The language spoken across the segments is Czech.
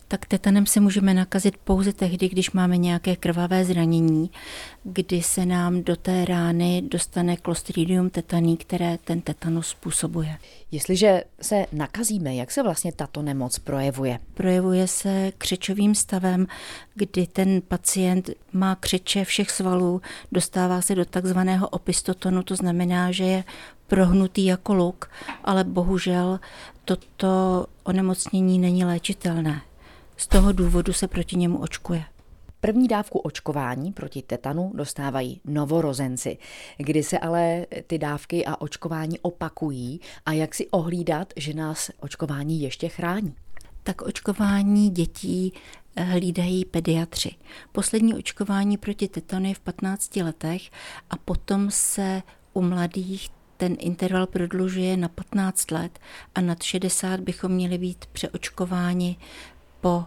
Tak tetanem se můžeme nakazit pouze tehdy, když máme nějaké krvavé zranění, kdy se nám do té rány dostane Clostridium tetani, které ten tetanus způsobuje. Jestliže se nakazíme, jak se vlastně tato nemoc projevuje? Projevuje se křečovým stavem, kdy ten pacient má křeče všech svalů, dostává se do takzvaného opistotonu, to znamená, že je prohnutý jako luk, ale bohužel toto onemocnění není léčitelné. Z toho důvodu se proti němu očkuje. První dávku očkování proti tetanu dostávají novorozenci. Kdy se ale ty dávky a očkování opakují a jak si ohlídat, že nás očkování ještě chrání? Tak očkování dětí hlídají pediatři. Poslední očkování proti tetanu je v 15 letech a potom se u mladých ten interval prodlužuje na 15 let a nad 60 bychom měli být přeočkováni po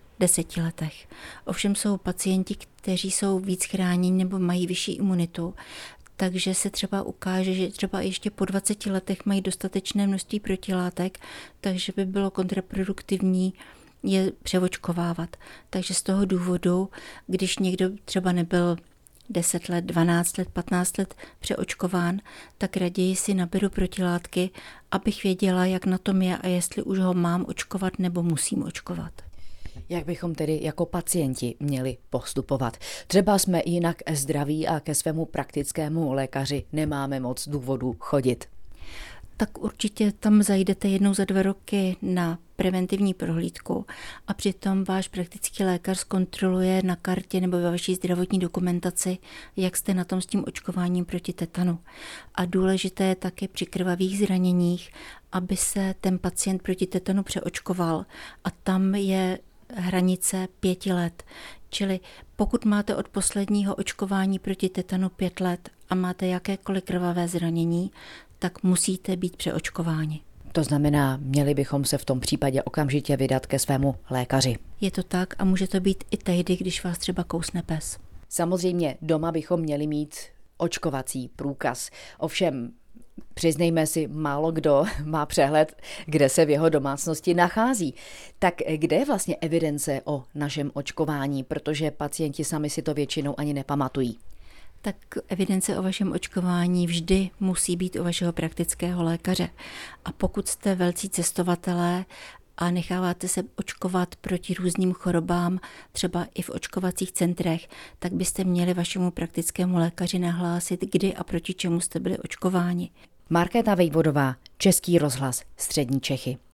10 letech. Ovšem jsou pacienti, kteří jsou víc chráněni nebo mají vyšší imunitu, takže se třeba ukáže, že třeba ještě po 20 letech mají dostatečné množství protilátek, takže by bylo kontraproduktivní je přeočkovávat. Takže z toho důvodu, když někdo třeba nebyl 10 let, 12 let, 15 let přeočkován, tak raději si naberu protilátky, abych věděla, jak na tom je a jestli už ho mám očkovat nebo musím očkovat. Jak bychom tedy jako pacienti měli postupovat? Třeba jsme jinak zdraví a ke svému praktickému lékaři nemáme moc důvodů chodit. Tak určitě tam zajdete jednou za 2 roky na preventivní prohlídku a přitom váš praktický lékař zkontroluje na kartě nebo ve vaší zdravotní dokumentaci, jak jste na tom s tím očkováním proti tetanu. A důležité je také při krvavých zraněních, aby se ten pacient proti tetanu přeočkoval a tam je hranice 5 let. Čili pokud máte od posledního očkování proti tetanu 5 let a máte jakékoliv krvavé zranění, tak musíte být přeočkováni. To znamená, měli bychom se v tom případě okamžitě vydat ke svému lékaři. Je to tak a může to být i tehdy, když vás třeba kousne pes. Samozřejmě doma bychom měli mít očkovací průkaz. Ovšem, přiznejme si, málo kdo má přehled, kde se v jeho domácnosti nachází. Tak kde je vlastně evidence o našem očkování, protože pacienti sami si to většinou ani nepamatují? Tak evidence o vašem očkování vždy musí být u vašeho praktického lékaře. A pokud jste velcí cestovatelé a necháváte se očkovat proti různým chorobám, třeba i v očkovacích centrech, tak byste měli vašemu praktickému lékaři nahlásit, kdy a proti čemu jste byli očkováni. Markéta Vejvodová, Český rozhlas, Střední Čechy.